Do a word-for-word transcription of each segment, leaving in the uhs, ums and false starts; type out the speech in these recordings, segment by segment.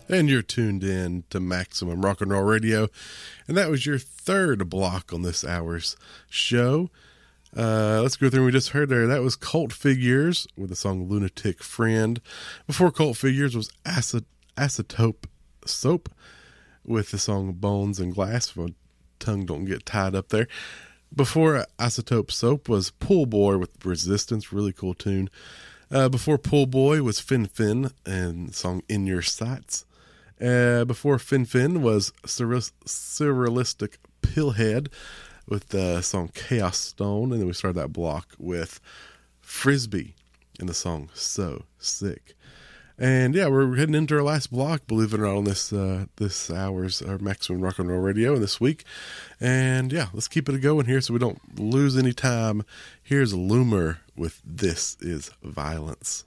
And you're tuned in to Maximum Rock and Roll Radio. And that was your third block on this hour's show. Uh, let's go through. We just heard there. That was Cult Figures with the song Lunatic Friend. Before Cult Figures was Acid, Acetope Soap with the song Bones and Glass. My tongue don't get tied up there. Before Acetope Soap was Pool Boy with Resistance. Really cool tune. Uh, before Pool Boy was Fin Fin and the song In Your Sights. Uh, before Fin Fin was Surreal- Surrealistic Pillhead with the song Chaos Stone. And then we started that block with Frisbee and the song So Sick. And yeah, we're heading into our last block, believe it or not, on this uh, this hour's our Maximum Rock and Roll Radio in this week. And yeah, let's keep it going here so we don't lose any time. Here's Loomer with This Is Violence.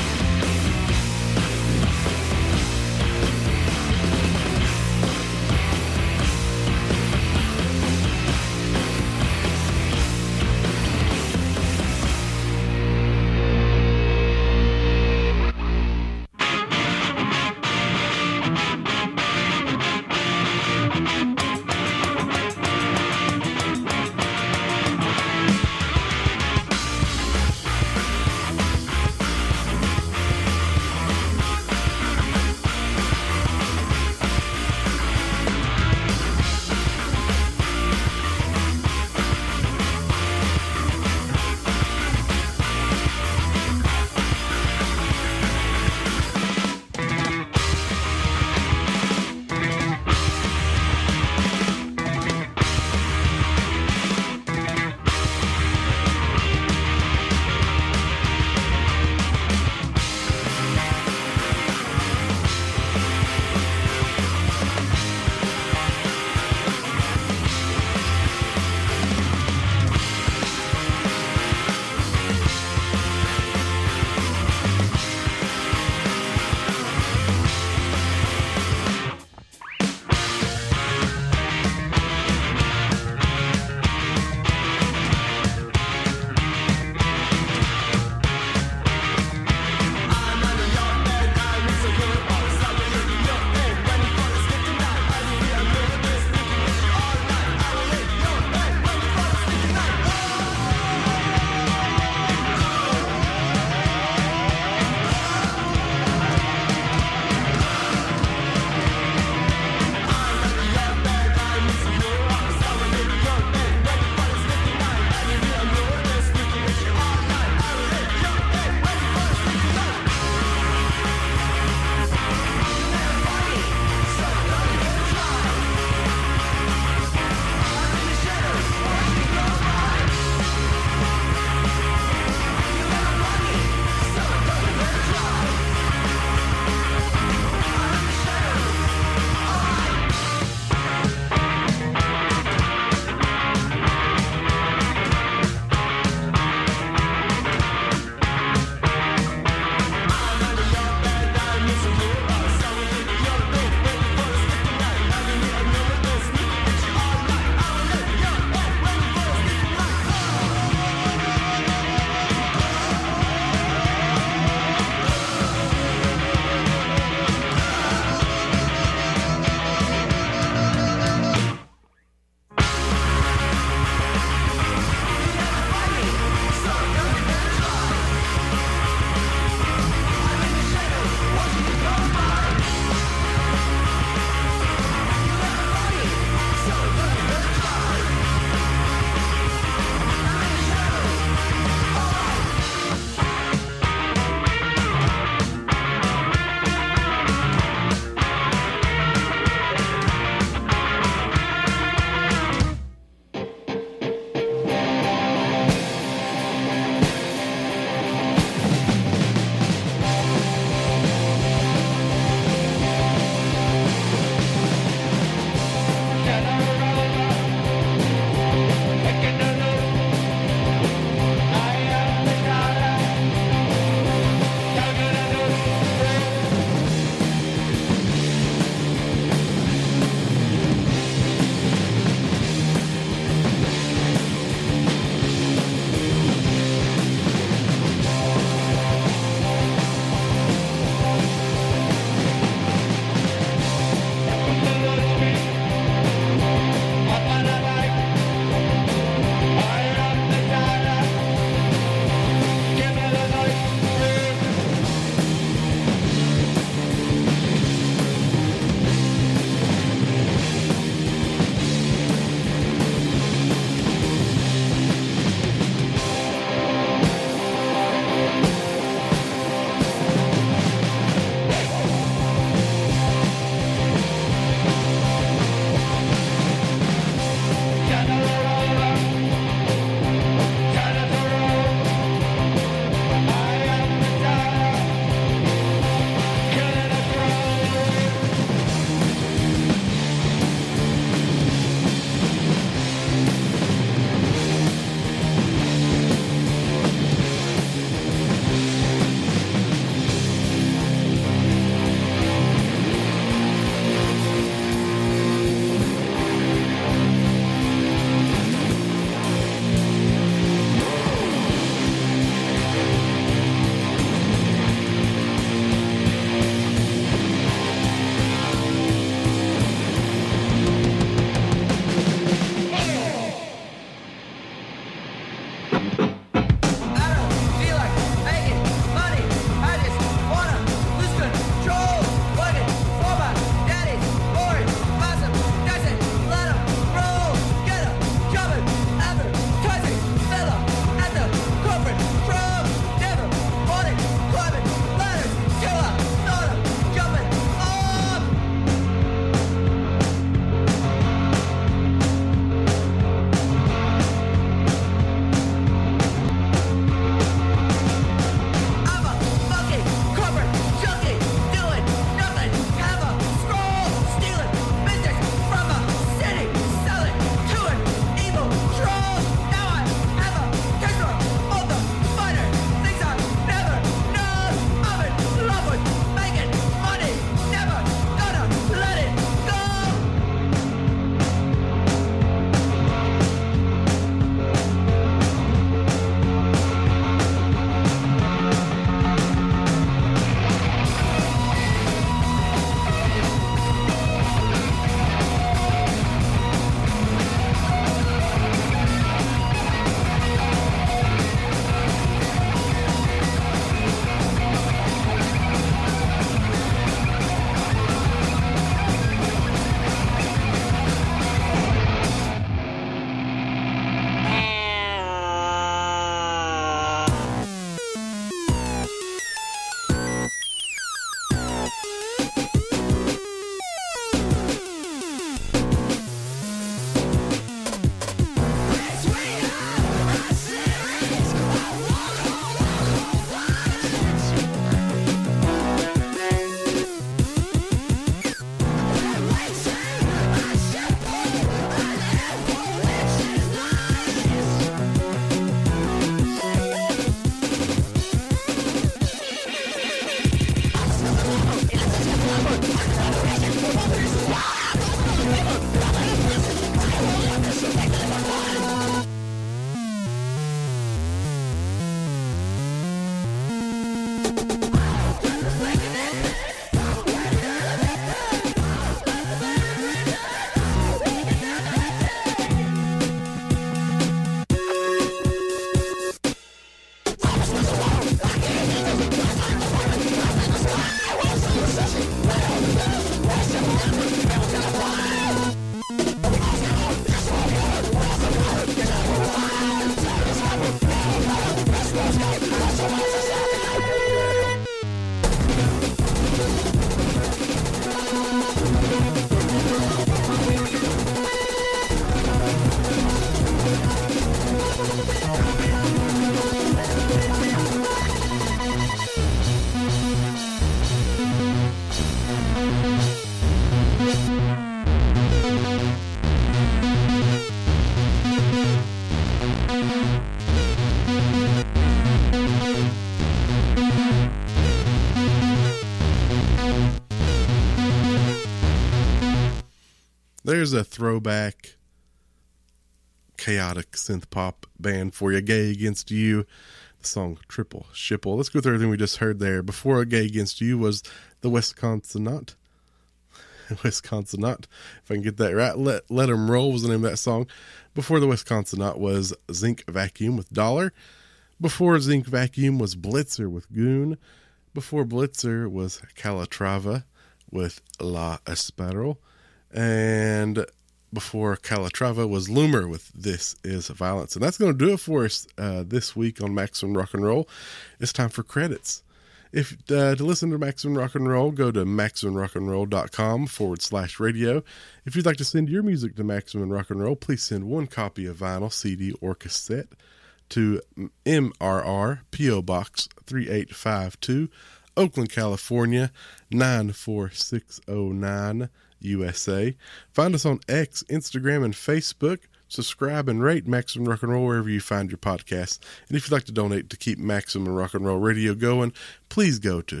there's a throwback chaotic synth pop band for you. Gay Against You, the song Triple Shipple. Let's go through everything we just heard there. Before Gay Against You was the Wisconsinaut. Wisconsinaut, if I can get that right. Let Let 'Em Roll was the name of that song. Before the Wisconsinaut was Zinc Vacuum with Dollar. Before Zinc Vacuum was Blitzer with Goon. Before Blitzer was Calatrava with La Espero. And before Calatrava was Loomer with This Is Violence. And that's going to do it for us uh, this week on Maximum Rock and Roll. It's time for credits. If uh, to listen to Maximum Rock and Roll, go to MaximumRockandRoll.com forward slash radio. If you'd like to send your music to Maximum Rock and Roll, please send one copy of vinyl, C D, or cassette to M R R, P O Box three eight five two, Oakland, California, nine four six oh nine, U S A. Find us on X, Instagram, and Facebook. Subscribe and rate Maximum Rock and Roll wherever you find your podcasts. And if you'd like to donate to keep Maximum Rock and Roll Radio going, please go to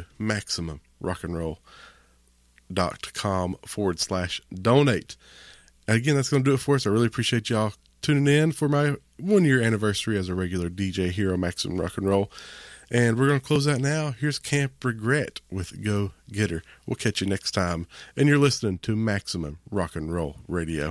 MaximumRockandRoll.com forward slash donate. Again, that's going to do it for us. I really appreciate y'all tuning in for my one-year anniversary as a regular D J here on Maximum Rock and Roll. And we're going to close out now. Here's Camp Regret with Go Getter. We'll catch you next time. And you're listening to Maximum Rock and Roll Radio.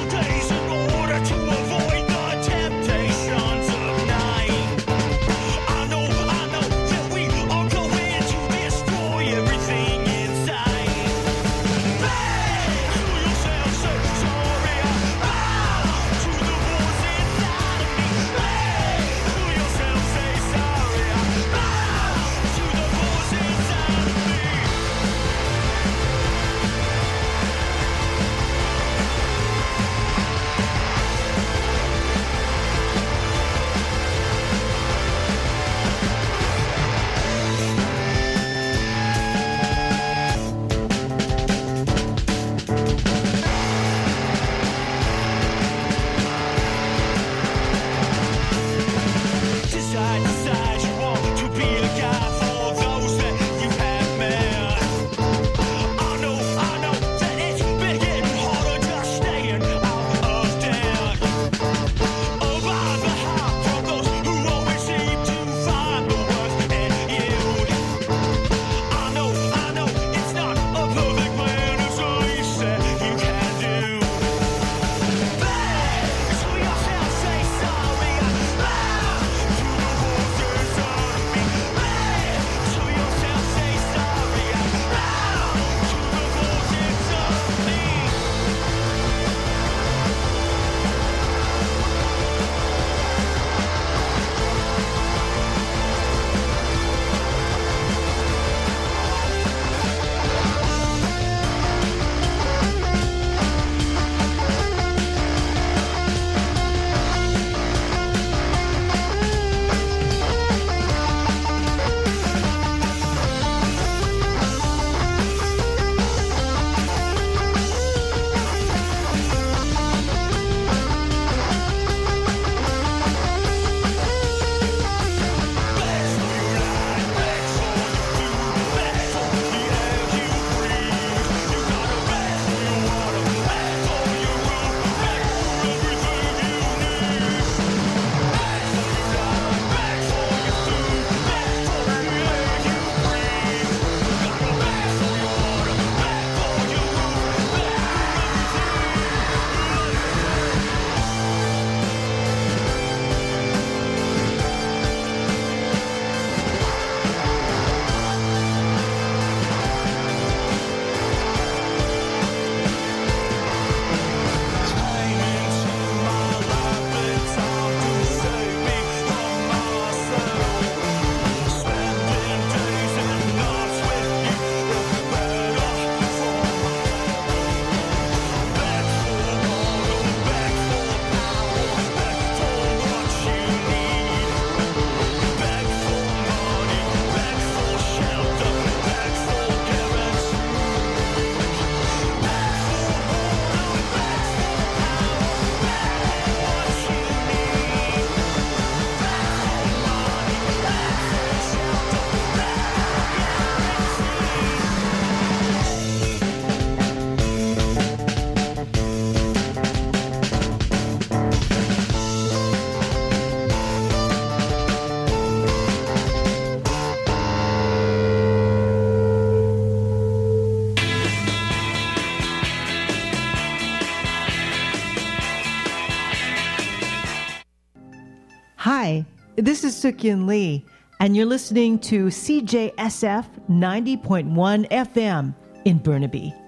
I Hi, this is Suk-Yin Lee, and you're listening to C J S F ninety point one F M in Burnaby.